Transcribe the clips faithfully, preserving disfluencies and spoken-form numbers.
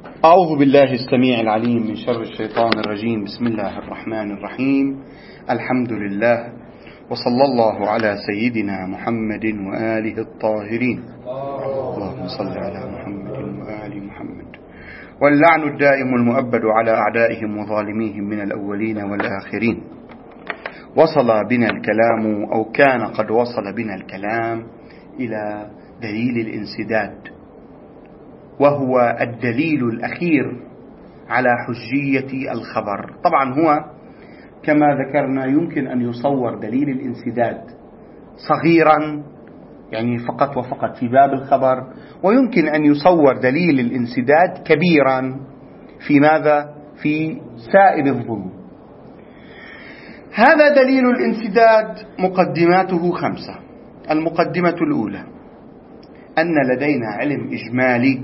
أعوذ بالله السميع العليم من شر الشيطان الرجيم. بسم الله الرحمن الرحيم. الحمد لله، وصلى الله على سيدنا محمد وآله الطاهرين. اللهم صل على محمد وآل محمد. واللعن الدائم المؤبد على أعدائهم وظالميهم من الأولين والآخرين. وصل بنا الكلام أو كان قد وصل بنا الكلام إلى دليل الانسداد، وهو الدليل الأخير على حجية الخبر. طبعا هو كما ذكرنا يمكن أن يصور دليل الانسداد صغيرا، يعني فقط وفقط في باب الخبر، ويمكن أن يصور دليل الانسداد كبيرا في ماذا؟ في سائر الظلم. هذا دليل الانسداد مقدماته خمسة. المقدمة الأولى أن لدينا علم إجمالي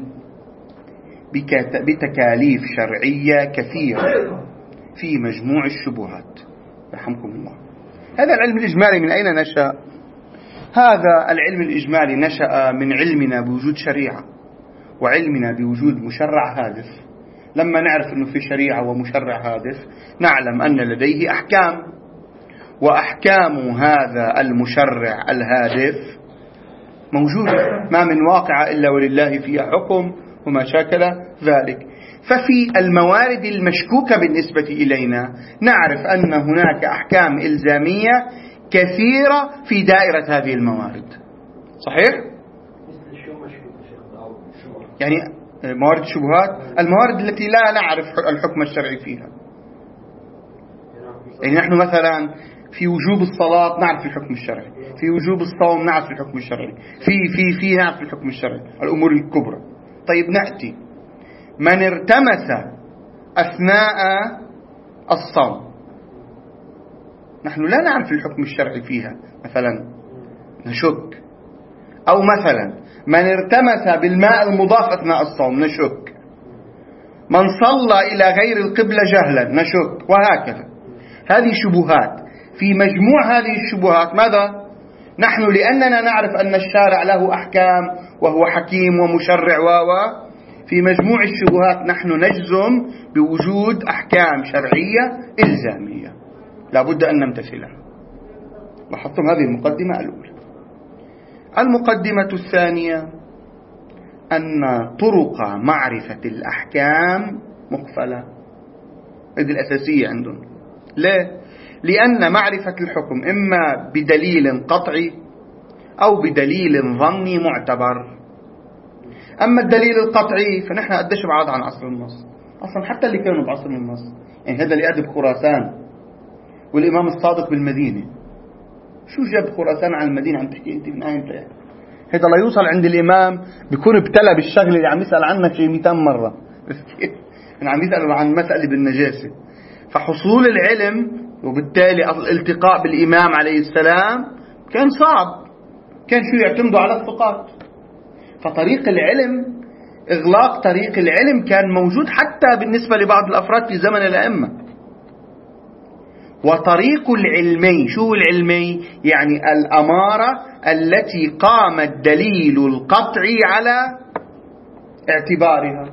بتكاليف شرعية كثيرة في مجموع الشبهات. رحمكم الله. هذا العلم الإجمالي من أين نشأ؟ هذا العلم الإجمالي نشأ من علمنا بوجود شريعة وعلمنا بوجود مشرع هادف. لما نعرف أنه في شريعة ومشرع هادف نعلم أن لديه أحكام، وأحكام هذا المشرع الهادف موجودة، ما من واقعة إلا ولله فيها حكم وما شاكل ذلك. ففي الموارد المشكوكة بالنسبة إلينا نعرف أن هناك أحكام إلزامية كثيرة في دائرة هذه الموارد. صحيح؟ يعني موارد الشبهات، الموارد التي لا نعرف الحكم الشرعي فيها. يعني نحن مثلا في وجوب الصلاة نعرف الحكم الشرعي، في وجوب الصوم نعرف الحكم الشرعي، في في في نعرف الحكم الشرعي، الأمور الكبرى. طيب نأتي من ارتمس أثناء الصوم، نحن لا نعرف الحكم الشرعي فيها، مثلا نشك. أو مثلا من ارتمس بالماء المضاف أثناء الصوم نشك. من صلى إلى غير القبلة جهلا نشك، وهكذا. هذه شبهات. في مجموع هذه الشبهات ماذا؟ نحن لأننا نعرف أن الشارع له أحكام وهو حكيم ومشرع و في مجموع الشبهات نحن نجزم بوجود أحكام شرعية إلزامية لا بد أن نمتثلها. لاحظتم هذه المقدمة الأولى. المقدمة الثانية أن طرق معرفة الأحكام مقفلة. هذه الأساسية عندهم. ليه؟ لأن معرفة الحكم إما بدليل قطعي أو بدليل ظني معتبر. أما الدليل القطعي فنحن قديش بعاد عن عصر النص أصلا، حتى اللي كانوا بعصر النص. يعني هذا اللي أدب خراسان والإمام الصادق بالمدينة، شو جاب خراسان عن المدينة؟ عم تحكي أنت من أين يعني؟ هذا لا يوصل عند الإمام بيكون ابتلى بالشغل اللي عم يسأل عنك شيء مئتين مرة. أنا عم يسأل عن مسألة بالنجاسة. فحصول العلم وبالتالي الالتقاء بالإمام عليه السلام كان صعب، كان شو يعتمدوا على الثقات. فطريق العلم، إغلاق طريق العلم كان موجود حتى بالنسبة لبعض الأفراد في زمن الأئمة. وطريق العلمي، شو العلمي؟ يعني الأمارة التي قام الدليل القطعي على اعتبارها.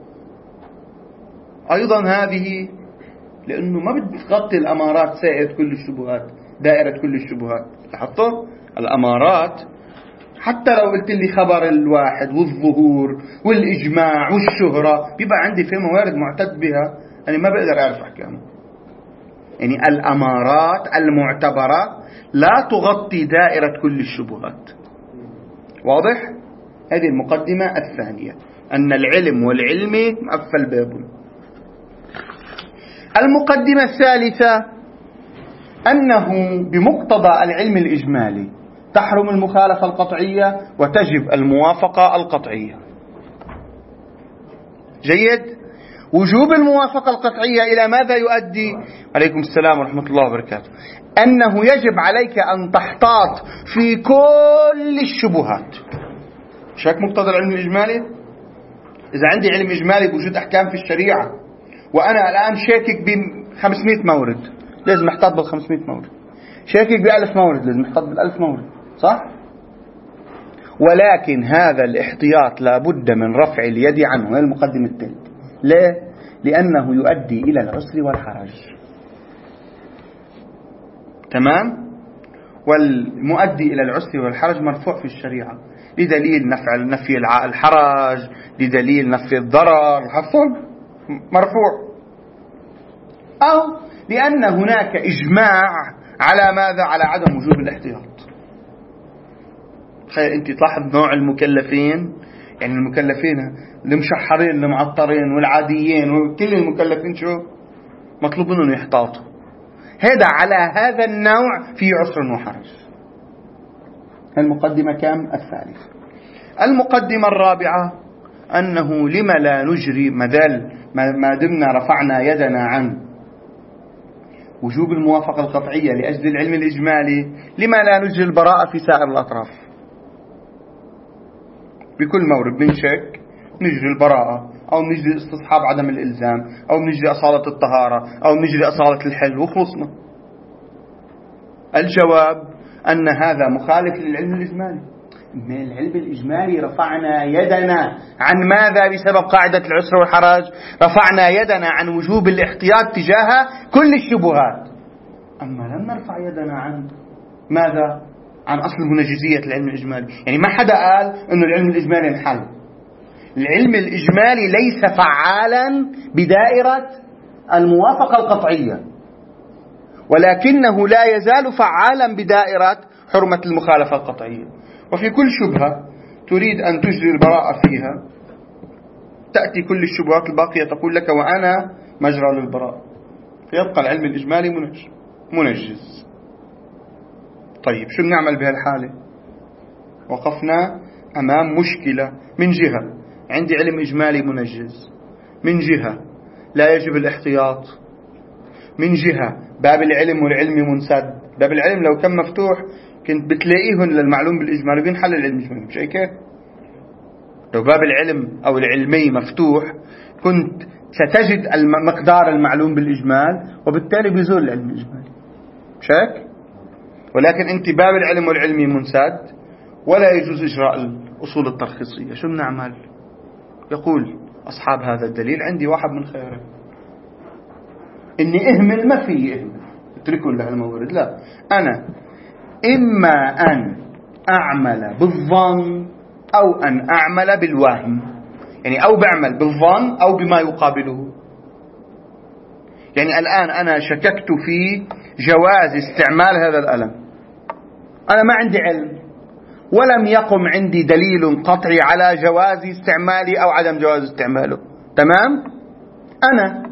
أيضا هذه لأنه ما بتغطي الأمارات سائر كل الشبهات، دائرة كل الشبهات. لاحظتوا الأمارات حتى لو قلت لي خبر الواحد والظهور والإجماع والشهرة بيبقى عندي في موارد معتد بها، أنا ما بقدر أعرف أحكامه. يعني الأمارات المعتبرة لا تغطي دائرة كل الشبهات. واضح؟ هذه المقدمة الثانية، أن العلم والعلم مقفل بابه. المقدمة الثالثة أنه بمقتضى العلم الإجمالي تحرم المخالفة القطعية وتجب الموافقة القطعية. جيد؟ وجوب الموافقة القطعية إلى ماذا يؤدي؟ عليكم السلام ورحمة الله وبركاته. أنه يجب عليك أن تحتاط في كل الشبهات. مش هيك مقتضى العلم الإجمالي؟ إذا عندي علم إجمالي بوجود أحكام في الشريعة وأنا الآن شاكك ب خمسمئة مورد، لازم احتاط بال خمسمئة مورد. شاكك بألف مورد، لازم احتاط بالألف مورد. صح؟ ولكن هذا الاحتياط لا بد من رفع اليد عنه. هي المقدمة الثالثة. ليه؟ لأنه يؤدي إلى العسر والحرج. تمام؟ والمؤدي إلى العسر والحرج مرفوع في الشريعة لدليل نفع نفي الحرج، لدليل نفي الضرر، حصل مرفوع، أو لأن هناك إجماع على ماذا؟ على عدم وجوب الاحتياط. تخيل أنت تلاحظ نوع المكلفين، يعني المكلفين المشحرين المعطرين والعاديين وكل المكلفين شو مطلوب منهم يحتاطوا. هذا على هذا النوع في عسر وحرج. المقدمة كم؟ الثالثة. المقدمة الرابعة أنه لما لا نجري مدال ما دمنا رفعنا يدنا عن وجوب الموافقة القطعية لأجل العلم الإجمالي، لما لا نجري البراءة في سائر الأطراف؟ بكل مورد من شك نجري البراءة، أو نجري استصحاب عدم الإلزام، أو نجري أصالة الطهارة، أو نجري أصالة الحل وخلصنا. الجواب أن هذا مخالف للعلم الإجمالي. من العلم الإجمالي رفعنا يدنا عن ماذا؟ بسبب قاعدة العسر والحرج رفعنا يدنا عن وجوب الاحتياط تجاه كل الشبهات. أما لم نرفع يدنا عن ماذا؟ عن أصل منجزية العلم الإجمالي. يعني ما حدا قال أنه العلم الإجمالي انحل. العلم الإجمالي ليس فعالا بدائرة الموافقة القطعية، ولكنه لا يزال فعالا بدائرة حرمة المخالفة القطعية. وفي كل شبهة تريد أن تجري البراءة فيها تأتي كل الشبهات الباقية تقول لك وأنا مجرى للبراءة، فيبقى العلم الإجمالي منجز. طيب شو نعمل بهالحالة؟ وقفنا أمام مشكلة. من جهة عندي علم إجمالي منجز، من جهة لا يجب الاحتياط، من جهة باب العلم والعلم منسد. باب العلم لو كان مفتوح كنت بتلاقيهن للمعلوم بالإجمالي بينحل العلم الإجمالي، مش هيك؟ لو باب العلم أو العلمي مفتوح كنت ستجد مقدار المعلوم بالإجمال وبالتالي بيزول العلم الإجمالي، مش هيك؟ ولكن أنت باب العلم والعلمي منسد ولا يجوز إجراء الأصول الترخيصية. شو بنعمل؟ يقول أصحاب هذا الدليل عندي واحد من خيره، إني أهمل ما في أهمل اتركوا له المورد. لا، أنا إما أن أعمل بالظن أو أن أعمل بالوهم. يعني أو بعمل بالظن أو بما يقابله. يعني الآن أنا شككت في جواز استعمال هذا الألم، أنا ما عندي علم ولم يقم عندي دليل قطعي على جواز استعمالي أو عدم جواز استعماله. تمام؟ أنا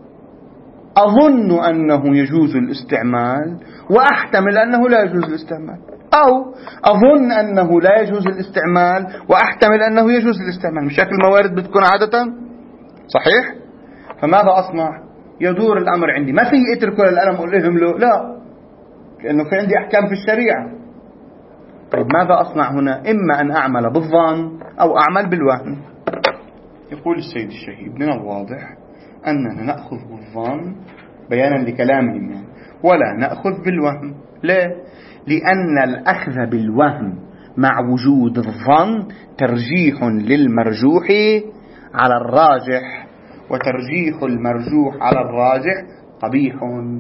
أظن أنه يجوز الاستعمال وأحتمل أنه لا يجوز الاستعمال، أو أظن أنه لا يجوز الاستعمال وأحتمل أنه يجوز الاستعمال. مش شكل الموارد بتكون عادة صحيح؟ فماذا أصنع؟ يدور الأمر عندي، ما في اترك الألم أقول لهم له لا، لأنه في عندي أحكام في الشريعة. طيب ماذا أصنع هنا؟ إما أن أعمل بالظن أو أعمل بالوهم. يقول السيد الشهيد من الواضح أننا نأخذ بالظن بيانا لكلامهم ولا نأخذ بالوهم. ليه؟ لأن الأخذ بالوهم مع وجود الظن ترجيح للمرجوح على الراجح، وترجيح المرجوح على الراجح قبيح،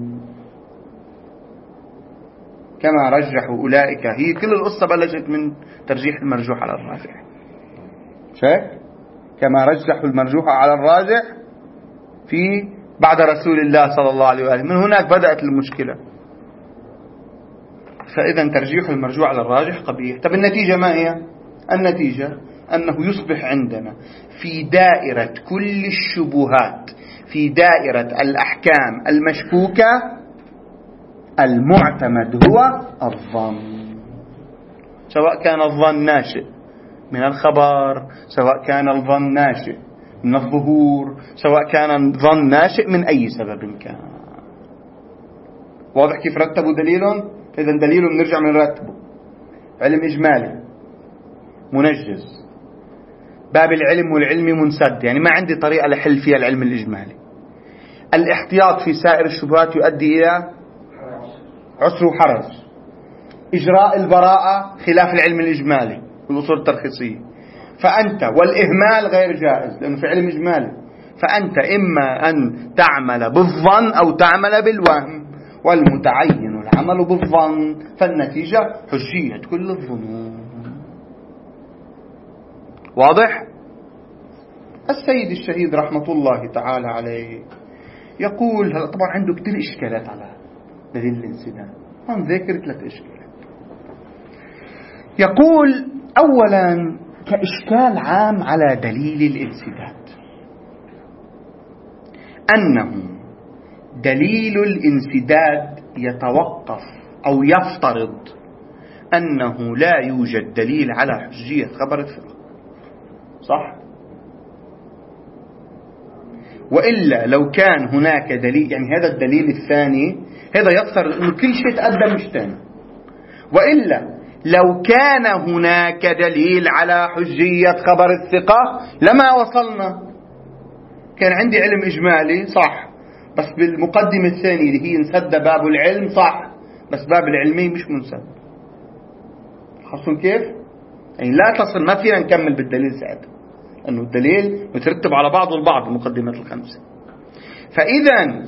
كما رجحوا أولئك. هي كل القصة بلشت من ترجيح المرجوح على الراجح، شايف؟ كما رجحوا المرجوح على الراجح في بعد رسول الله صلى الله عليه وآله، من هناك بدأت المشكلة. فإذا ترجيح المرجوح على الراجح قبيح. طب النتيجة ما هي؟ النتيجة أنه يصبح عندنا في دائرة كل الشبهات، في دائرة الأحكام المشكوكة، المعتمد هو الظن، سواء كان الظن ناشئ من الخبر، سواء كان الظن ناشئ من الظهور، سواء كان الظن ناشئ من أي سبب كان. واضح كيف رتبوا دليلهم؟ إذا دليلهم نرجع من رتبه. علم إجمالي منجز، باب العلم والعلم منسد، يعني ما عندي طريقة لحل فيها العلم الإجمالي. الاحتياط في سائر الشبهات يؤدي إلى عسر وحرج. إجراء البراءة خلاف العلم الإجمالي والأصول الترخيصية. فأنت والإهمال غير جائز لأنه في علم إجمالي، فأنت إما أن تعمل بالظن أو تعمل بالوهم، والمتعين العمل بالظن، فالنتيجة حجية كل الظنون. واضح؟ السيد الشهيد رحمة الله تعالى عليه يقول، هذا طبعا عنده كتير إشكالات على دليل الانسداد، هم ذكر ثلاث إشكالات. يقول أولا كإشكال عام على دليل الانسداد أنه دليل الانسداد يتوقف أو يفترض أنه لا يوجد دليل على حجية خبر الثقة، صح؟ وإلا لو كان هناك دليل، يعني هذا الدليل الثاني هذا يفترض أنه كل شيء تقدم مش تاني، وإلا لو كان هناك دليل على حجية خبر الثقة لما وصلنا. كان عندي علم إجمالي صح، بس بالمقدمة الثانية اللي هي انسد باب العلم صح، بس باب العلمي مش منسد. حصل كيف؟ يعني لا تصل، ما فينا نكمل بالدليل ساعتها، أنه الدليل مترتب على بعضه البعض المقدمات الخمسة. فإذا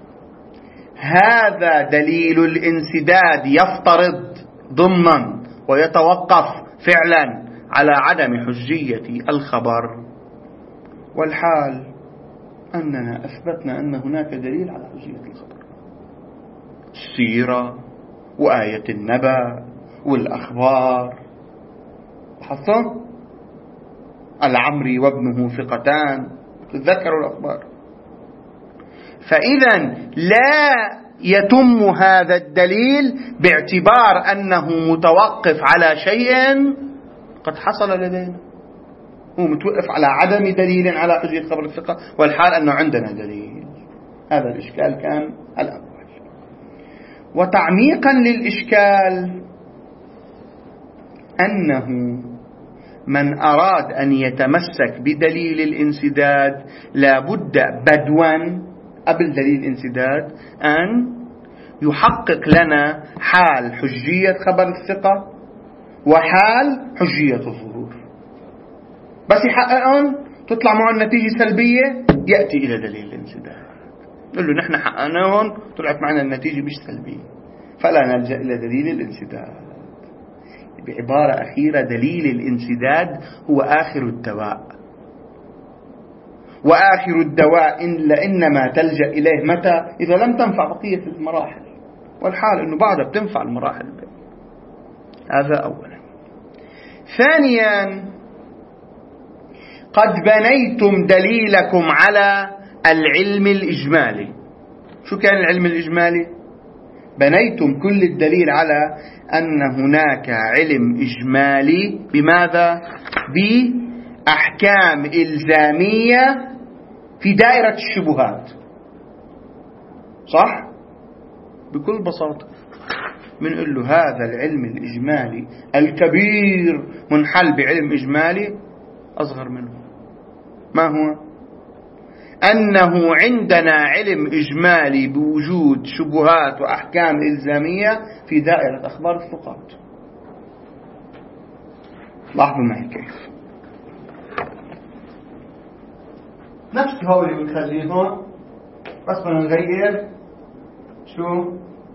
هذا دليل الانسداد يفترض ضمنا ويتوقف فعلا على عدم حجية الخبر، والحال أننا أثبتنا أن هناك دليل على حجية الخبر. السيرة وآية النبأ والأخبار، حصل العمري وابنه ثقتان، تذكروا الأخبار. فإذا لا يتم هذا الدليل باعتبار أنه متوقف على شيء قد حصل لدينا، هو متوقف على عدم دليل على حجية خبر الثقة، والحال أنه عندنا دليل. هذا الإشكال كان الأول. وتعميقا للإشكال أنه من أراد أن يتمسك بدليل الانسداد لا بد بدوا قبل دليل الانسداد أن يحقق لنا حال حجية خبر الثقة وحال حجية الظهور. بس يحققون تطلع معه النتيجة سلبية، يأتي إلى دليل الانسداد، نقول له نحن حققناهم طلعت معنا النتيجة مش سلبية، فلا نلجأ إلى دليل الانسداد. بعبارة أخيرة، دليل الانسداد هو آخر الدواء، وآخر الدواء إلا إنما تلجأ إليه متى؟ إذا لم تنفع بقية المراحل، والحال أنه بعدها بتنفع المراحل بي. هذا أولا. ثانيا، قد بنيتم دليلكم على العلم الإجمالي. شو كان العلم الإجمالي؟ بنيتم كل الدليل على أن هناك علم إجمالي بماذا؟ بأحكام إلزامية في دائرة الشبهات، صح؟ بكل بساطة بنقول له هذا العلم الإجمالي الكبير منحل بعلم إجمالي أصغر منه. ما هو؟ أنه عندنا علم إجمالي بوجود شبهات وأحكام إلزامية في دائرة أخبار الثقات. لاحظوا معي كيف نفس هو اللي بنخليهم، بس بدنا نغير شو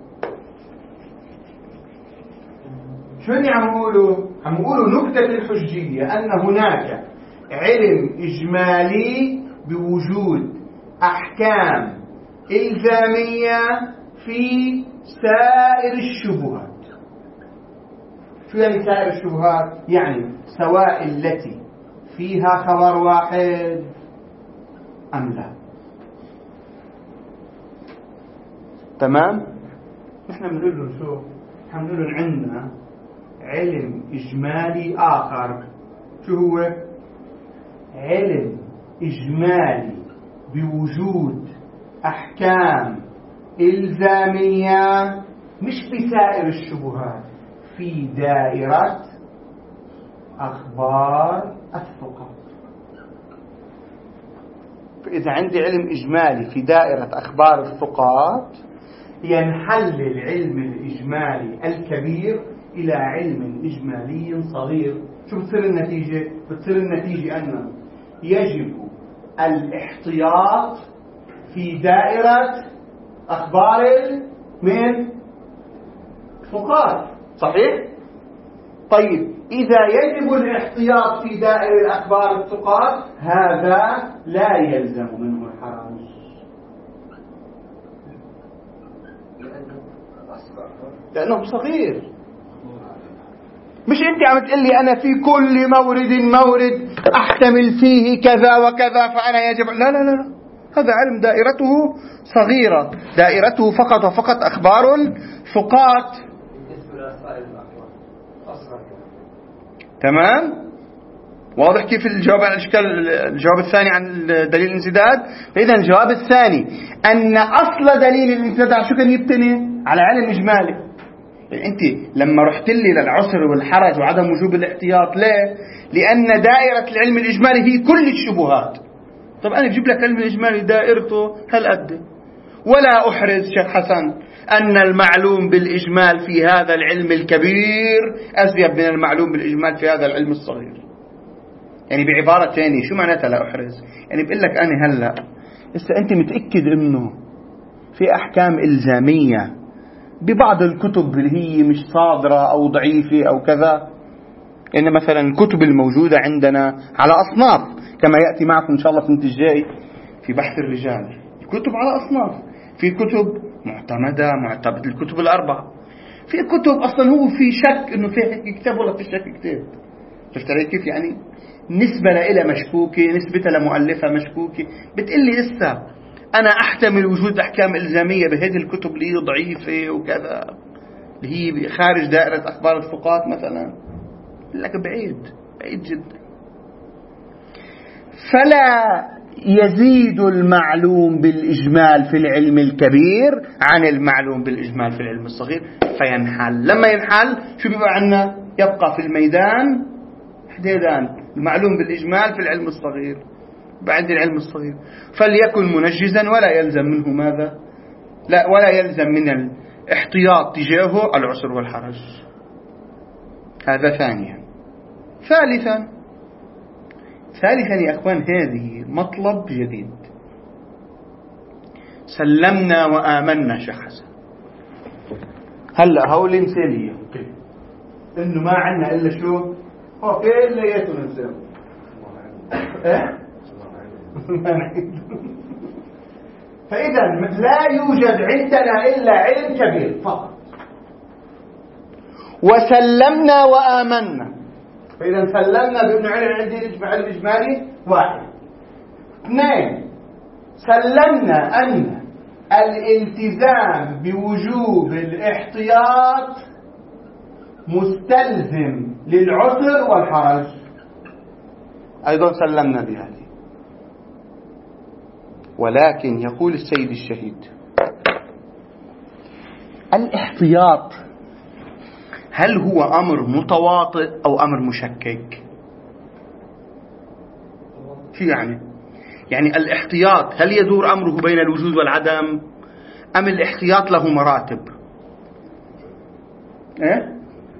شو اللي عم نقوله؟ عم نقوله نكتة الحجية أن هناك علم إجمالي بوجود أحكام إلزامية في سائر الشبهات. شو يعني سائر الشبهات؟ يعني سواء التي فيها خبر واحد أم لا. تمام؟ نحن بنقول له شو؟ نحن بنقول له عندنا علم إجمالي آخر. شو هو؟ علم إجمالي بوجود أحكام إلزامية مش بسائر الشبهات في دائرة أخبار الثقات. فإذا عندي علم إجمالي في دائرة أخبار الثقات ينحل العلم الإجمالي الكبير إلى علم إجمالي صغير. شو بتصير النتيجة؟ بتصير النتيجة أنه يجب الاحتياط في دائرة أخبار من فقار، صحيح؟ طيب إذا يجب الاحتياط في دائرة أخبار الثقات هذا لا يلزم منه الحرج، لأنه صغير. مش أنت عم تقول لي أنا في كل مورد مورد أحتمل فيه كذا وكذا فأنا يجب، لا لا لا، هذا علم دائرته صغيرة، دائرته فقط وفقط أخبار الثقات. تمام؟ واضح كيف الجواب عن الإشكال؟ الجواب الثاني عن دليل الانسداد. فإذا الجواب الثاني أن أصل دليل الانسداد شو كان يبتني؟ على علم إجمالي. يعني أنت لما رحت لي للعسر والحرج وعدم وجوب الاحتياط، ليه؟ لأن دائرة العلم الإجمالي هي كل الشبهات. طب أنا بجيب لك علم الإجمالي دائرته هل قد، ولا أحرز شيخ حسن أن المعلوم بالإجمال في هذا العلم الكبير أزيد من المعلوم بالإجمال في هذا العلم الصغير. يعني بعبارة ثانية شو معناتها لا أحرز؟ يعني بقول لك أنا هلأ إذا أنت متأكد إنه في أحكام إلزامية ببعض الكتب اللي هي مش صادرة أو ضعيفة أو كذا، إن مثلا الكتب الموجودة عندنا على أصناف كما يأتي معكم إن شاء الله السنة الجاي في بحث الرجال، الكتب على أصناف، في كتب معتمدة معتمد الكتب الأربعة، في كتب أصلا هو في شك إنه في كتاب ولا في شك كتاب. شفت علي كيف؟ يعني نسبة لها مشكوكة، نسبتها لمؤلفة مشكوكة. بتقلي لسه أنا أحتمل وجود أحكام إلزامية بهذه الكتب اللي هي ضعيفة وكذا، اللي هي خارج دائرة أخبار الثقات مثلا، لك بعيد بعيد جدا. فلا يزيد المعلوم بالإجمال في العلم الكبير عن المعلوم بالإجمال في العلم الصغير فينحل. لما ينحل شو بيبقى عنا؟ يبقى في الميدان حديدان، المعلوم بالإجمال في العلم الصغير بعد العلم الصغير، فليكن منجزا ولا يلزم منه ماذا؟ لا، ولا يلزم من الاحتياط تجاهه العسر والحرج. هذا ثانيا. ثالثا ثالثا يا أخوان هذه مطلب جديد. سلمنا وآمنا شيخ حسن. هلا هولي مثالية إنه ما عنا إلا شو؟ هو في إلا ياتو نسلم. إيه؟ فإذا لا يوجد عندنا إلا علم كبير فقط. وسلمنا وآمنا. فإذا سلمنا بأن علم عندي علم إجمالي واحد. اثنين، سلمنا أن الالتزام بوجوب الاحتياط مستلزم للعسر والحرج، أيضا سلمنا بهذه. ولكن يقول السيد الشهيد الاحتياط هل هو أمر متواطئ أو أمر مشكك؟ شو يعني؟ يعني الاحتياط هل يدور أمره بين الوجود والعدم أم الاحتياط له مراتب؟ إيه؟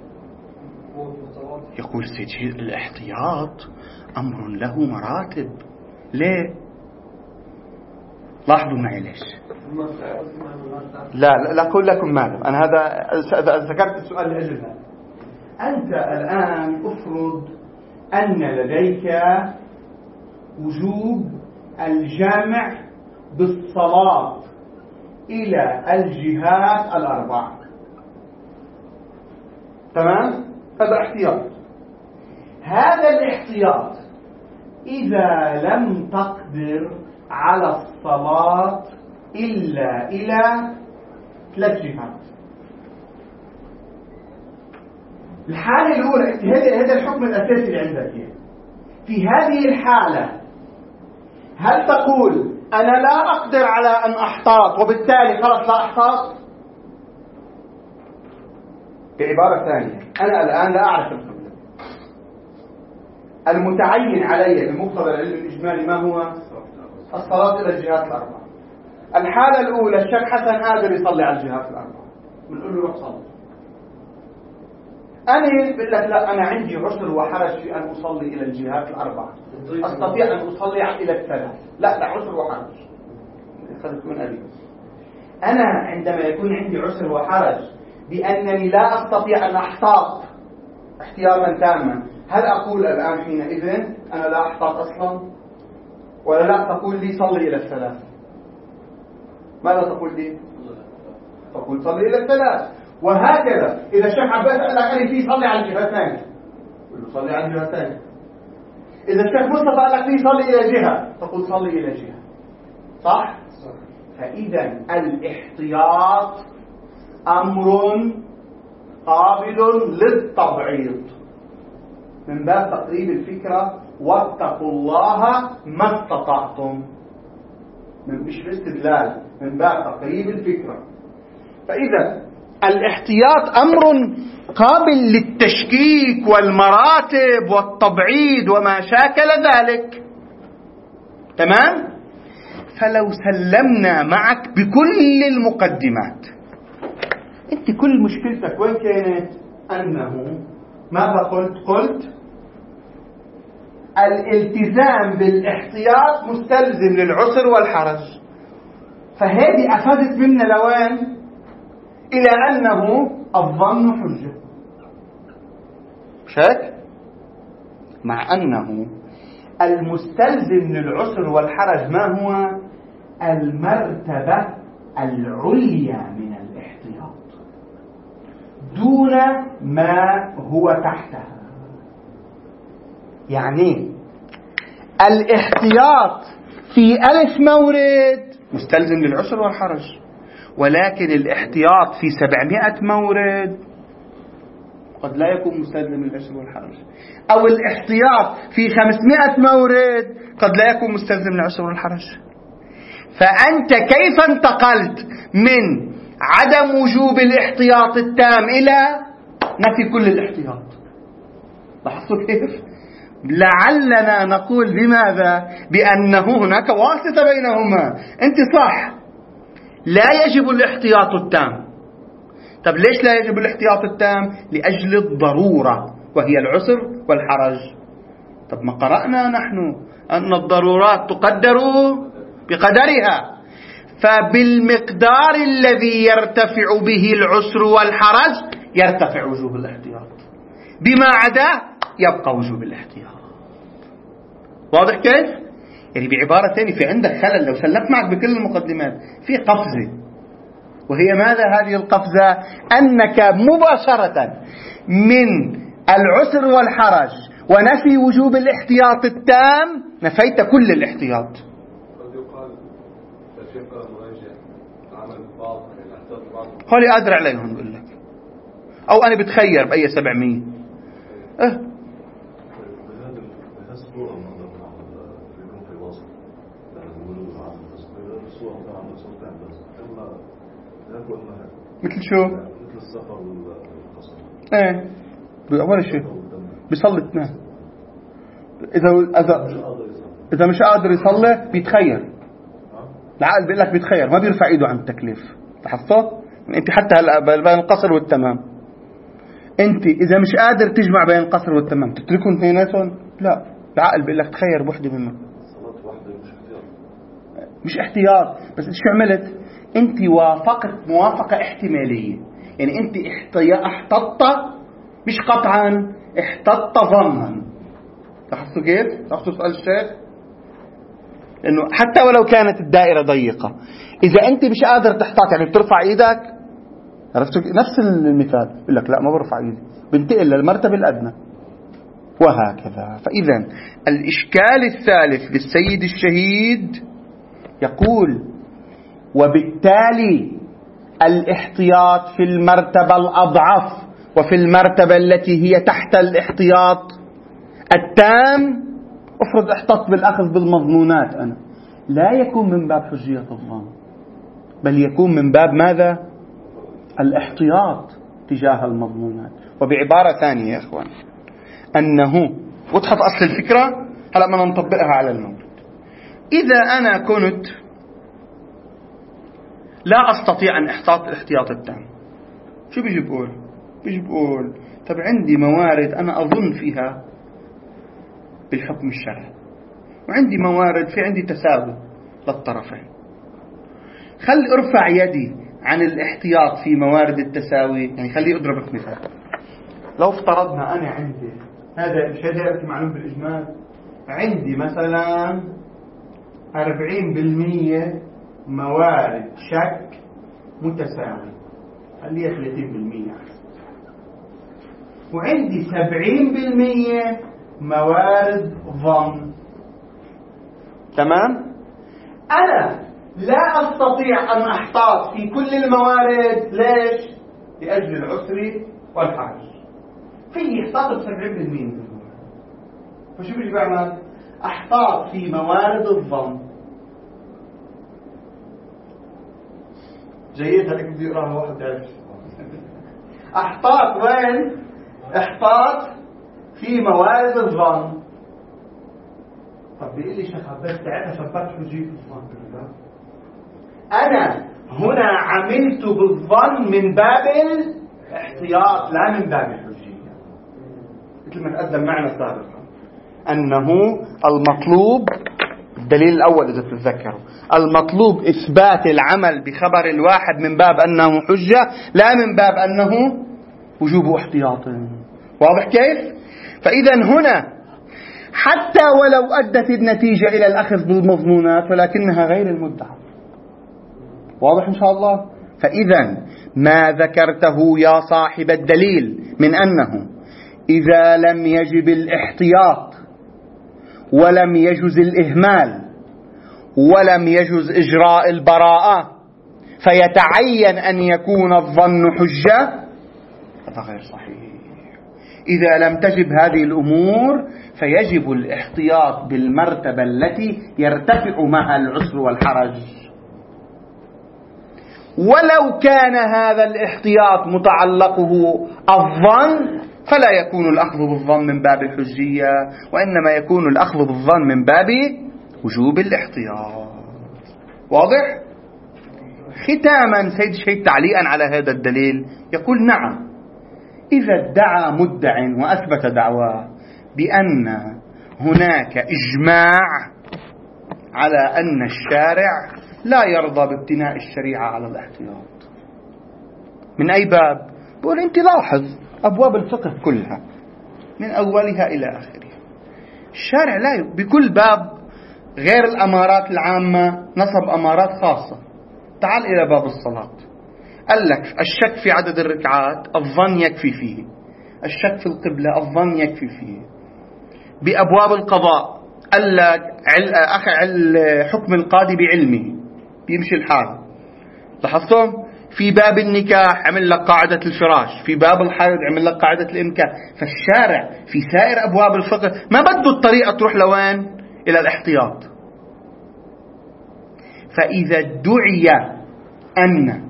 يقول السيد الشهيد الاحتياط أمر له مراتب. ليه؟ لاحظوا معي ليش. لا لا, لا أقول لكم ماذا. أنا هذا ذكرت السؤال لأجل هذا. أنت الآن أفرض أن لديك وجوب الجمع بالصلاة إلى الجهات الأربع، تمام؟ هذا احتياط. هذا الاحتياط إذا لم تقدر على الصلاة إلا إلى ثلاث جهات. الحالة الأولى هذا الحكم الأساسي اللي عندك. في هذه الحالة هل تقول أنا لا أقدر على أن أحتاط وبالتالي خلاص لا أحتاط؟ بعبارة ثانية أنا الآن لا أعرف القبلة، المتعين علي بمقتضى العلم الإجمالي ما هو؟ الصلاة إلى الجهات الأربعة. الحالة الأولى الشيخ حسن قادر يصلي على الجهات الأربعة، بنقول له روح صلي. أنا بقول لك لا، أنا عندي عسر وحرج في أن أصلي إلى الجهات الأربعة، أستطيع أن أصلي إلى الثلاث. لا لا، عسر وحرج. خذت من أبي. أنا عندما يكون عندي عسر وحرج بأنني لا أستطيع أن أحتاط احتياطا تاما، هل أقول الآن حينئذ أنا لا أحتاط أصلا؟ ولا لا تقول لي صلي إلى الثلاث؟ ماذا تقول لي؟ تقول صلي إلى الثلاث. وهكذا إذا الشيخ عباس قال لك أنا في صلي على الجهتين، قل له صلي على الجهتين. إذا الشيخ مصطفى قال لك في صلي إلى جهة، تقول صلي إلى جهة. صح؟ فإذا الاحتياط أمر قابل للتبعيض من باب تقريب الفكرة، واتقوا الله ما استطعتم، مش باستدلال، من باب تقريب الفكرة. فإذا الاحتياط أمر قابل للتشكيك والمراتب والتبعيض وما شاكل ذلك. تمام؟ فلو سلمنا معك بكل المقدمات، انت كل مشكلتك وين كانت؟ أنه ماذا قلت؟ قلت الالتزام بالاحتياط مستلزم للعسر والحرج. فهذه أخذت منا لوين؟ إلى أنه الظن حجة. شك؟ مع أنه المستلزم للعسر والحرج ما هو؟ المرتبة العليا من الاحتياط دون ما هو تحتها. يعني الاحتياط في ألف مورد مستلزم للعسر والحرج، ولكن الاحتياط في سبعمائة مورد قد لا يكون مستلزم للعسر والحرج، أو الاحتياط في خمسمائة مورد قد لا يكون مستلزم للعسر والحرج. فأنت كيف انتقلت من عدم وجوب الاحتياط التام إلى نفي كل الاحتياط؟ لاحظتوا كيف؟ لعلنا نقول بماذا؟ بأنه هناك واسطة بينهما. أنت صح، لا يجب الاحتياط التام. طب ليش لا يجب الاحتياط التام؟ لأجل الضرورة وهي العسر والحرج. طب ما قرأنا نحن أن الضرورات تقدر بقدرها، فبالمقدار الذي يرتفع به العسر والحرج يرتفع وجوب الاحتياط، بما عدا يبقى وجوب الاحتياط. واضح كيف؟ يعني بعبارة ثانية في عندك خلل. لو سلمت معك بكل المقدمات في قفزة، وهي ماذا هذه القفزة؟ أنك مباشرة من العسر والحرج ونفي وجوب الاحتياط التام نفيت كل الاحتياط. قد يقال تشفى مراجع عمل بعض الاحتياط بعض قولي قادر عليهم بقول لك، أو أنا بتخير بأي سبعمية. أه مثل شو؟ مثل السفر والقصر. ايه ولا شيء بيصلي اثنين. اذا اذا اذا مش قادر يصلي بيتخير. العقل بيقول لك بيتخير، ما بيرفع ايده عن التكليف. لاحظتوا؟ انت حتى هلا بين القصر والتمام، انت اذا مش قادر تجمع بين القصر والتمام تتركهم اثنيناتهم؟ لا، العقل بيقول لك تخير بوحده منهم. صلاة واحدة مش احتياط، مش احتياط. بس ايش عملت؟ انت وافقت موافقة احتمالية. يعني انت احتطت مش قطعا، احتطت ظنا. لاحظتوا كيف؟ لاحظتوا سؤال الشيخ؟ انه حتى ولو كانت الدائرة ضيقة، اذا انت مش قادر تحتاط يعني بترفع ايدك. عرفتوا نفس المثال؟ يقول لك لا ما برفع ايدي، بنتقل للمرتبة الادنى وهكذا. فاذا الاشكال الثالث للسيد الشهيد يقول: وبالتالي الاحتياط في المرتبة الأضعف وفي المرتبة التي هي تحت الاحتياط التام، افرض احتط بالأخذ بالمضمونات، أنا لا يكون من باب حجية الظن، بل يكون من باب ماذا؟ الاحتياط تجاه المضمونات. وبعبارة ثانية يا أخوان، أنه وضحت أصل الفكرة. هلأ ما نطبقها على المورد. إذا أنا كنت لا أستطيع أن أحتاط الاحتياط التام، شو بيجي بقول؟ بيجي بقول طب عندي موارد أنا أظن فيها بالحكم الشرعي، وعندي موارد في عندي تساوي للطرفين. خلي ارفع يدي عن الاحتياط في موارد التساوي، يعني خلي أضربك مثال. لو افترضنا أنا عندي هذا مش هذا معلوم بالإجمال، عندي مثلا أربعين بالمية موارد شك متساوي، خليها ثلاثين بالمية، وعندي سبعين بالمية موارد ظن. تمام؟ أنا لا أستطيع أن أحتاط في كل الموارد. ليش؟ لأجل العسر والحرج. في يحتاط بسبعين بالمية، فشو بيجي بعمل؟ أحتاط في موارد الظن. جيد، هذيك بدي يقراها واحد يعرف. أحتاط وين؟ احتاط في موارد الظن. طب بيقول لي شيخ عباس تعالى ثبت حجية الظن. أنا هنا عملت بالظن من باب الاحتياط لا من باب الحجية، مثل ما تقدم معنا سابقا أنه المطلوب، الدليل الأول إذا تتذكروا، المطلوب إثبات العمل بخبر الواحد من باب أنه حجة لا من باب أنه وجوب احتياط. واضح كيف؟ فإذا هنا حتى ولو أدت النتيجة إلى الأخذ بالمظنونات ولكنها غير المدعى. واضح إن شاء الله؟ فإذا ما ذكرته يا صاحب الدليل من أنه إذا لم يجب الاحتياط ولم يجز الإهمال ولم يجز إجراء البراءة فيتعين أن يكون الظن حجة، هذا غير صحيح. إذا لم تجب هذه الأمور فيجب الاحتياط بالمرتبة التي يرتفع معها العسر والحرج. ولو كان هذا الاحتياط متعلقه الظن فلا يكون الأخذ بالظن من باب الحجية، وإنما يكون الأخذ بالظن من باب وجوب الاحتياط. واضح؟ ختاما سيد الشهيد تعليقا على هذا الدليل يقول: نعم، إذا ادعى مدع وأثبت دعواه بأن هناك إجماع على أن الشارع لا يرضى بابتناء الشريعة على الاحتياط، من أي باب؟ بقول أنت لاحظ أبواب الفقه كلها من أولها إلى آخرها الشارع لا بكل باب غير الأمارات العامة نصب أمارات خاصة. تعال إلى باب الصلاة، قال لك الشك في عدد الركعات الظن يكفي فيه، الشك في القبلة الظن يكفي فيه. بأبواب القضاء قال لك حكم القاضي بعلمه بيمشي الحال. لاحظتم؟ في باب النكاح عمل لك قاعدة الفراش، في باب الحيض عمل لك قاعدة الإمكان. فالشارع في سائر أبواب الفقه ما بده الطريقة تروح لوين؟ إلى الاحتياط. فإذا ادعي أن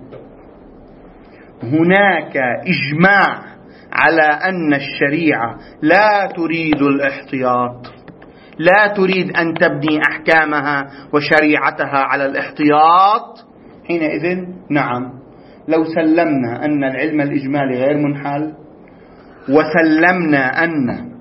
هناك إجماع على أن الشريعة لا تريد الاحتياط، لا تريد أن تبني أحكامها وشريعتها على الاحتياط، حينئذ نعم، لو سلمنا أن العلم الإجمالي غير منحل وسلمنا أن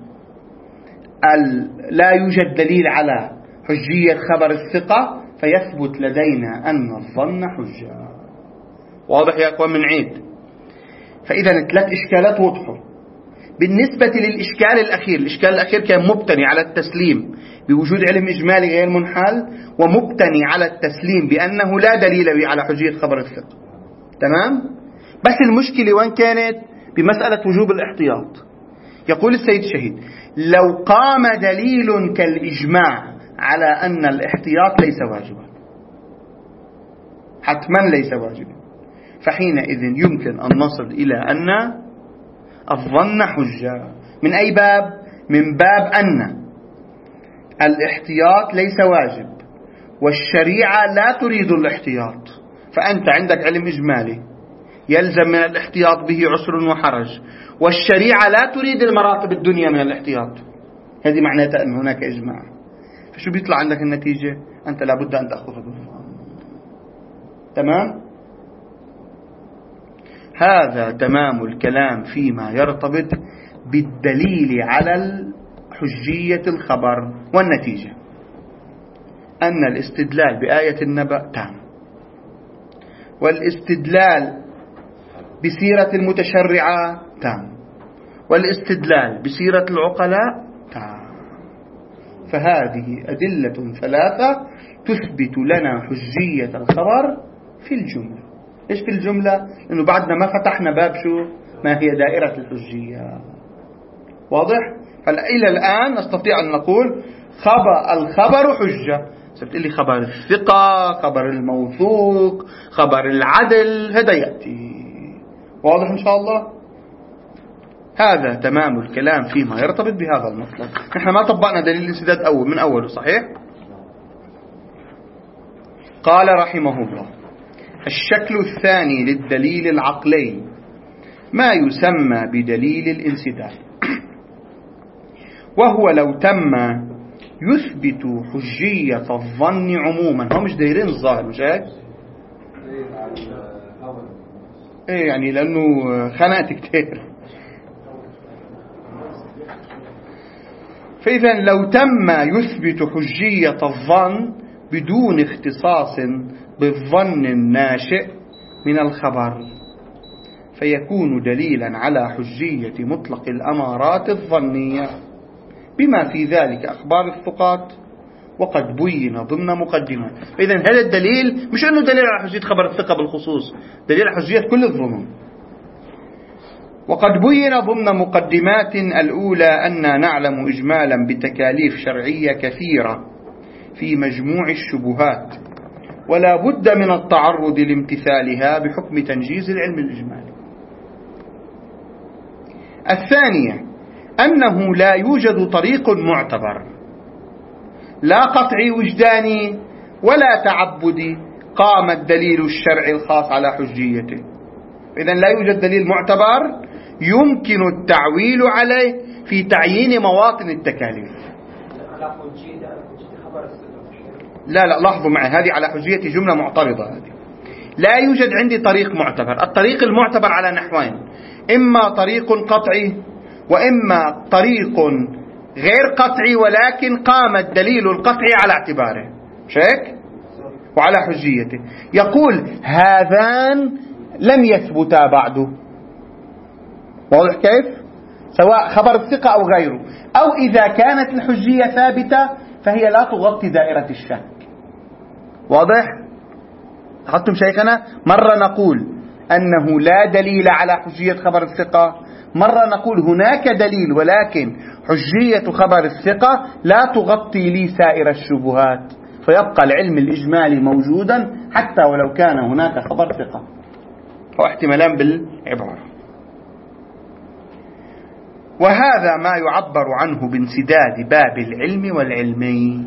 لا يوجد دليل على حجية خبر الثقة فيثبت لدينا أن الظن حجة. واضح يا أخوان؟ من عيد. فإذا ثلاث إشكالات وضحوا. بالنسبة للإشكال الأخير، الإشكال الأخير كان مبتني على التسليم بوجود علم إجمالي غير منحل، ومبتني على التسليم بأنه لا دليل على حجية خبر الثقة. تمام؟ بس المشكلة وين كانت؟ بمسألة وجوب الاحتياط. يقول السيد الشهيد: لو قام دليل كالإجماع على أن الاحتياط ليس واجبا، حتما ليس واجبا، فحينئذ يمكن أن نصل إلى أن الظن حجة. من أي باب؟ من باب أن الاحتياط ليس واجب والشريعة لا تريد الاحتياط. فأنت عندك علم إجمالي يلزم من الاحتياط به عسر وحرج، والشريعة لا تريد المراتب الدنيا من الاحتياط. هذه معناتها أن هناك إجماع. فشو بيطلع عندك النتيجة؟ أنت لابد أن تأخذ بالظن. تمام؟ هذا تمام الكلام فيما يرتبط بالدليل على حجية الخبر. والنتيجة أن الاستدلال بآية النبأ تام، والاستدلال بسيرة المتشرعة تام، والاستدلال بسيرة العقلاء تام. فهذه أدلة ثلاثة تثبت لنا حجية الخبر في الجملة. إيش في الجملة؟ لأنه بعدنا ما فتحنا باب شو ما هي دائرة الحجية. واضح؟ فإلى الآن نستطيع أن نقول خبر الخبر حجة. ستقول لي خبر الثقة، خبر الموثوق، خبر العدل، هذا يأتي. واضح إن شاء الله؟ هذا تمام الكلام فيما يرتبط بهذا المطلب. نحن ما طبقنا دليل الانسداد أول من أوله، صحيح؟ قال رحمه الله: الشكل الثاني للدليل العقلي ما يسمى بدليل الانسداد، وهو لو تم يثبت حجية الظن عموما. هم مش دايرين الظاهر، مش هيك؟ ايه يعني لأنه خنقت كتير. فإذا لو تم يثبت حجية الظن بدون اختصاص بالظن الناشئ من الخبر، فيكون دليلا على حجية مطلق الأمارات الظنية بما في ذلك أخبار الثقات، وقد بين ضمن مقدمات. إذن هذا الدليل مش أنه دليل على حجية خبر الثقة بالخصوص، دليل على حجية كل الظنون. وقد بين ضمن مقدمات الأولى أن نعلم إجمالا بتكاليف شرعية كثيرة في مجموع الشبهات، ولا بد من التعرض لامتثالها بحكم تنجيز العلم الإجمالي. الثانية أنه لا يوجد طريق معتبر لا قطعي وجداني ولا تعبدي قام الدليل الشرعي الخاص على حجيته. إذن لا يوجد دليل معتبر يمكن التعويل عليه في تعيين مواطن التكاليف. لا لا لاحظوا معي، هذه على حجية جملة معترضة. هذه لا يوجد عندي طريق معتبر. الطريق المعتبر على نحوين: إما طريق قطعي، وإما طريق غير قطعي ولكن قام الدليل القطعي على اعتباره، مش هيك؟ وعلى حجيته. يقول هذان لم يثبتا بعده. واضح كيف؟ سواء خبر الثقة أو غيره، أو إذا كانت الحجية ثابتة فهي لا تغطي دائرة الشك. واضح؟ لاحظتم شيخنا؟ مرة نقول أنه لا دليل على حجية خبر الثقة، مرة نقول هناك دليل ولكن حجية خبر الثقة لا تغطي لي سائر الشبهات، فيبقى العلم الإجمالي موجودا حتى ولو كان هناك خبر ثقة. هو احتمالان بالعبارة. وهذا ما يعبر عنه بانسداد باب العلم والعلمي.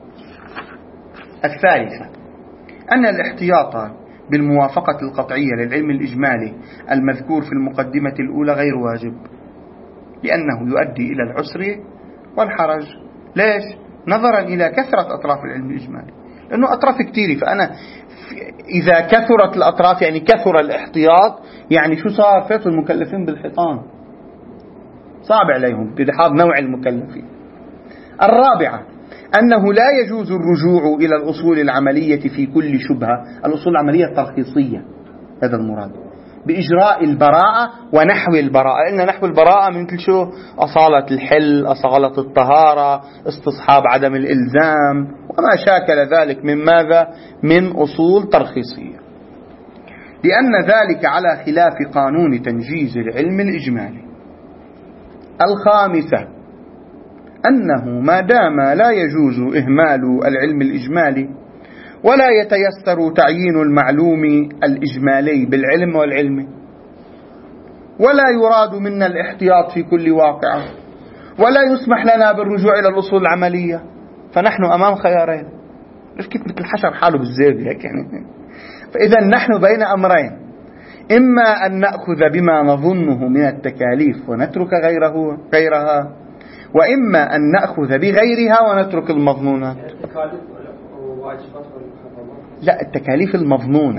الثالثة أن الاحتياط بالموافقة القطعية للعلم الإجمالي المذكور في المقدمة الأولى غير واجب، لأنه يؤدي إلى العسر والحرج. ليش؟ نظرا إلى كثرة أطراف العلم الإجمالي، لأنه أطراف كتير. فأنا إذا كثرت الأطراف يعني كثر الاحتياط، يعني شو صار؟ فاتوا المكلفين بالحيطان، صعب عليهم بلحاظ نوع المكلفين. الرابعة أنه لا يجوز الرجوع إلى الأصول العملية في كل شبهة. الأصول العملية التلخيصية، هذا المراد، بإجراء البراءة ونحو البراءة. إن نحو البراءة مثل شو؟ أصالة الحل، أصالة الطهارة، استصحاب عدم الإلزام، وما شاكل ذلك من ماذا؟ من أصول ترخيصية، لأن ذلك على خلاف قانون تنجيز العلم الإجمالي. الخامسة أنه ما دام لا يجوز إهمال العلم الإجمالي ولا يتيسر تعيين المعلوم الإجمالي بالعلم والعلم، ولا يراد منا الاحتياط في كل واقعة، ولا يسمح لنا بالرجوع إلى الأصول العملية، فنحن أمام خيارين. رفكت مثل الحشر حاله بالزيب هيك يعني. فإذا نحن بين أمرين: إما أن نأخذ بما نظنه من التكاليف ونترك غيره غيرها، وإما أن نأخذ بغيرها ونترك المظنونات. لا، التكاليف المظنونة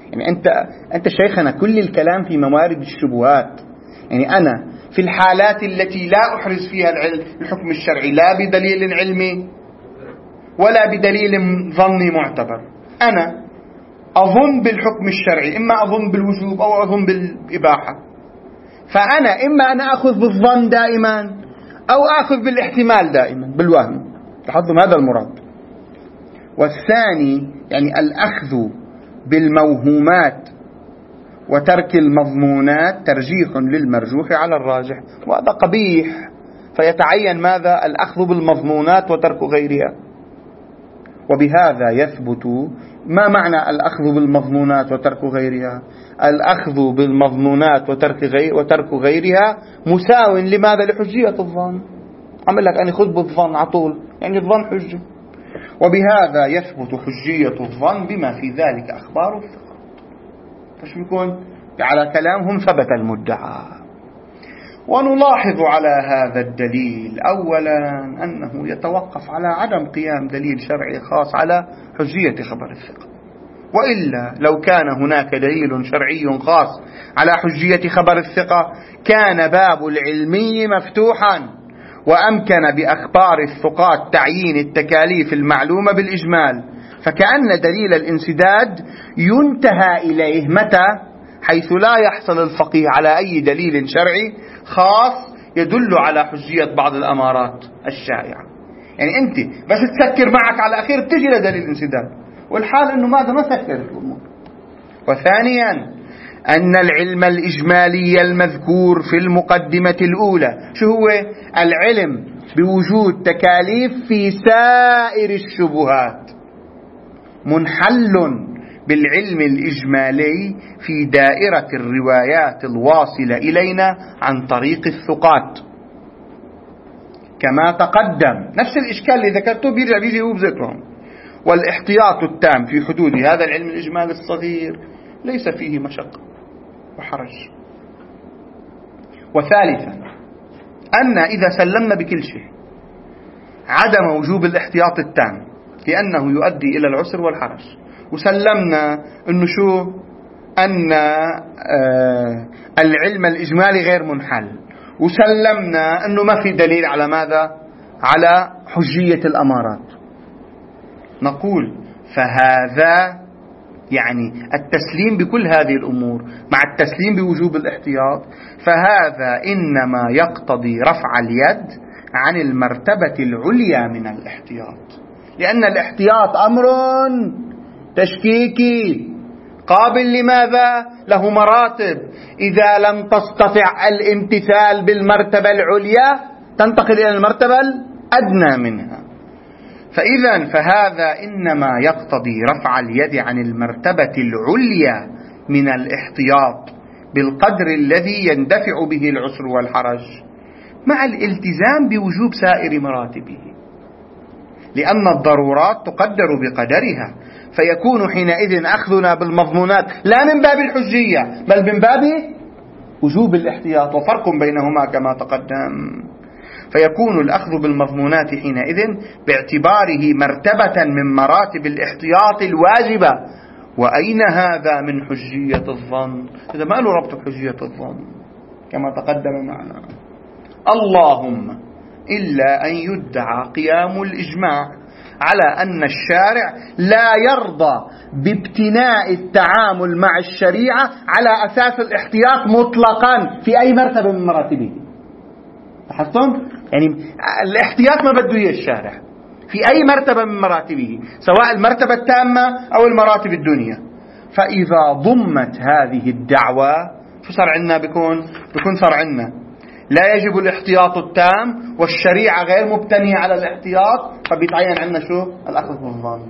يعني أنت أنت شيخنا كل الكلام في موارد الشبهات. يعني أنا في الحالات التي لا أحرز فيها الحكم الشرعي لا بدليل علمي ولا بدليل ظني معتبر، أنا أظن بالحكم الشرعي، إما أظن بالوجوب أو أظن بالإباحة، فأنا إما أنا أخذ بالظن دائما أو أخذ بالاحتمال دائما بالوهم. لاحظوا هذا المراد. والثاني يعني الأخذ بالموهومات وترك المضمونات ترجيح للمرجوح على الراجح، وهذا قبيح. فيتعين ماذا؟ الأخذ بالمضمونات وترك غيرها. وبهذا يثبت ما معنى الأخذ بالمضمونات وترك غيرها؟ الأخذ بالمضمونات وترك غير وترك غيرها مساو لماذا؟ لحجية الظن. عمل لك أنا خذ بالظن عطول، يعني الظن حجة. وبهذا يثبت حجية الظن بما في ذلك أخبار الثقات. فش بيكون؟ على كلامهم ثبت المدعى. ونلاحظ على هذا الدليل أولا أنه يتوقف على عدم قيام دليل شرعي خاص على حجية خبر الثقة، وإلا لو كان هناك دليل شرعي خاص على حجية خبر الثقة كان باب العلمي مفتوحا، وأمكن بأخبار الثقات تعيين التكاليف المعلومة بالإجمال، فكأن دليل الانسداد ينتهى إليه متى؟ حيث لا يحصل الفقيه على أي دليل شرعي خاص يدل على حجية بعض الأمارات الشائعة. يعني أنت بس تسكر معك على الأخير بتجي لدليل الانسداد، والحال أنه ماذا؟ ما سكرت الأمور. وثانيا أن العلم الإجمالي المذكور في المقدمة الأولى شو هو؟ العلم بوجود تكاليف في سائر الشبهات منحل بالعلم الإجمالي في دائرة الروايات الواصلة إلينا عن طريق الثقات كما تقدم. نفس الإشكال اللي ذكرته بيرجع بيجي هو بذكرهم. والاحتياط التام في حدود هذا العلم الإجمالي الصغير ليس فيه مشقة وحرج. وثالثا أن إذا سلمنا بكل شيء عدم وجوب الاحتياط التام لأنه يؤدي إلى العسر والحرج، وسلمنا أنه شو؟ أن آه العلم الإجمالي غير منحل، وسلمنا أنه ما في دليل على ماذا؟ على حجية الأمارات. نقول فهذا يعني التسليم بكل هذه الأمور مع التسليم بوجوب الاحتياط، فهذا إنما يقتضي رفع اليد عن المرتبة العليا من الاحتياط، لأن الاحتياط أمر تشكيكي قابل لماذا؟ له مراتب. إذا لم تستطع الامتثال بالمرتبة العليا تنتقل إلى المرتبة الأدنى منها. فإذا فهذا إنما يقتضي رفع اليد عن المرتبة العليا من الاحتياط بالقدر الذي يندفع به العسر والحرج مع الالتزام بوجوب سائر مراتبه، لأن الضرورات تقدر بقدرها، فيكون حينئذ أخذنا بالمضمونات لا من باب الحجية بل من باب وجوب الاحتياط، وفرق بينهما كما تقدم. فيكون الأخذ بالمضمونات حينئذ باعتباره مرتبة من مراتب الاحتياط الواجبة. وأين هذا من حجية الظن؟ إذا ما له ربط بحجية الظن كما تقدم معنا. اللهم إلا أن يدعى قيام الإجماع على أن الشارع لا يرضى بابتناء التعامل مع الشريعة على أساس الاحتياط مطلقا في أي مرتبة من مراتبه. لاحظتم؟ يعني الاحتياط ما بده إياه الشارع في أي مرتبة من مراتبه، سواء المرتبة التامة أو المراتب الدنيا. فإذا ضمت هذه الدعوة شو صار عندنا؟ بيكون بيكون صار عندنا لا يجب الاحتياط التام والشريعة غير مبتنية على الاحتياط، فبيتعين عندنا شو؟ الأخذ بالظن.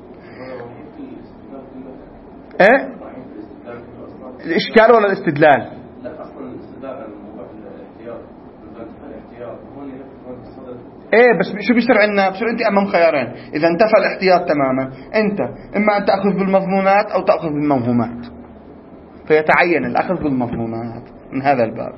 إيه؟ الإشكال ولا الاستدلال؟ لا أصلا الاستدلال على موضوع الاحتياط الاحتياط هون ايه بس شو بيصير عندنا؟ بصير انت امام خيارين. اذا انتفى الاحتياط تماما انت اما ان تاخذ بالمضمونات او تاخذ بالموهومات، فيتعين الاخذ بالمضمونات من هذا الباب.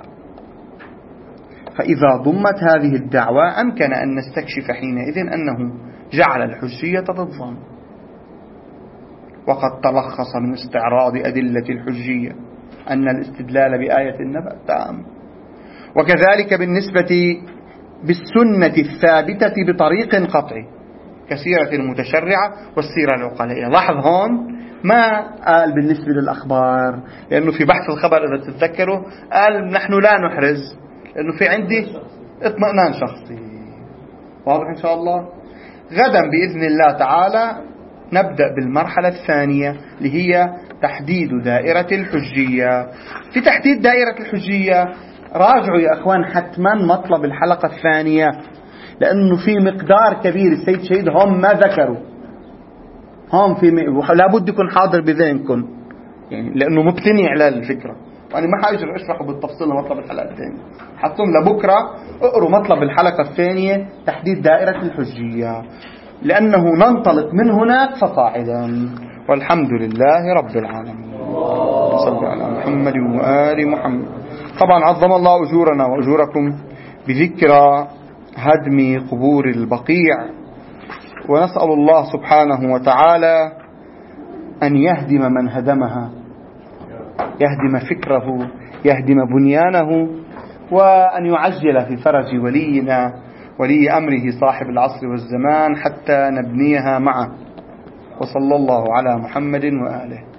فاذا ضمت هذه الدعوة امكن ان نستكشف حينئذ انه جعل الحجية بالظن. وقد تلخص من استعراض أدلة الحجية أن الاستدلال بآية النبأ تام. وكذلك بالنسبة بالسنة الثابتة بطريق قطعي كسيرة المتشرعة والسيرة العقلائية. لاحظ هون ما قال بالنسبة للأخبار، لأنه في بحث الخبر إذا تتذكروا قال نحن لا نحرز لأنه في عندي اطمئنان شخصي. واضح إن شاء الله. غدا بإذن الله تعالى نبدأ بالمرحلة الثانية اللي هي تحديد دائرة الحجية. في تحديد دائرة الحجية راجعوا يا أخوان حتما مطلب الحلقة الثانية، لأنه في مقدار كبير السيد شهيد هم ما ذكروا، هم في م... لابد يكون حاضر بذهنكم يعني، لأنه مبتني على الفكرة، وأنا ما حاجر أشرحه بالتفصيل مطلب الحلقة الثانية. حطهم لبكرة اقروا مطلب الحلقة الثانية تحديد دائرة الحجية، لأنه ننطلق من هناك فصاعدا. والحمد لله رب العالمين. صلى على محمد وآل محمد. طبعا عظم الله أجورنا وأجوركم بذكرى هدم قبور البقيع، ونسأل الله سبحانه وتعالى أن يهدم من هدمها، يهدم فكره، يهدم بنيانه، وأن يعجل في فرج ولينا ولي أمره صاحب العصر والزمان حتى نبنيها معه. وصلى الله على محمد وآله.